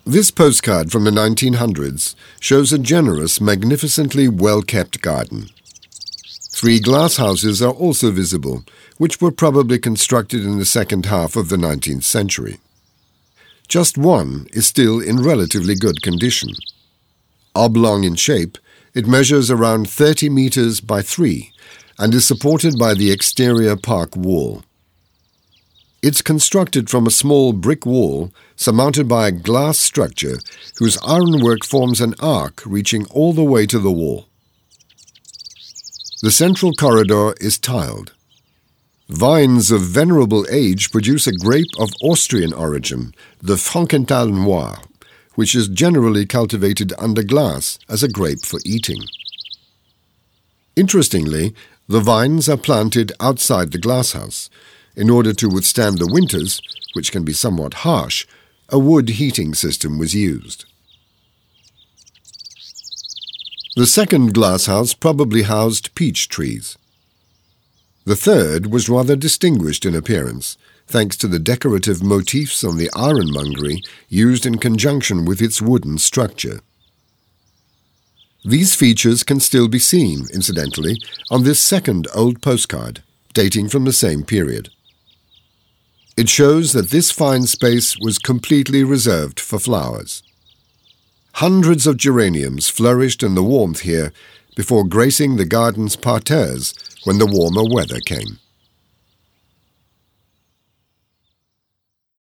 This postcard from the 1900s shows a generous, magnificently well-kept garden. 3 glass houses are also visible, which were probably constructed in the second half of the 19th century. Just one is still in relatively good condition. Oblong in shape, it measures around 30 meters by 3 and is supported by the exterior park wall. It's constructed from a small brick wall surmounted by a glass structure whose ironwork forms an arc reaching all the way to the wall. The central corridor is tiled. Vines of venerable age produce a grape of Austrian origin, the Frankenthal Noir, which is generally cultivated under glass as a grape for eating. Interestingly, the vines are planted outside the glasshouse. In order to withstand the winters, which can be somewhat harsh, a wood heating system was used. The second glasshouse probably housed peach trees. The third was rather distinguished in appearance, thanks to the decorative motifs on the ironmongery used in conjunction with its wooden structure. These features can still be seen, incidentally, on this second old postcard, dating from the same period. It shows that this fine space was completely reserved for flowers. Hundreds of geraniums flourished in the warmth here before gracing the garden's parterres when the warmer weather came.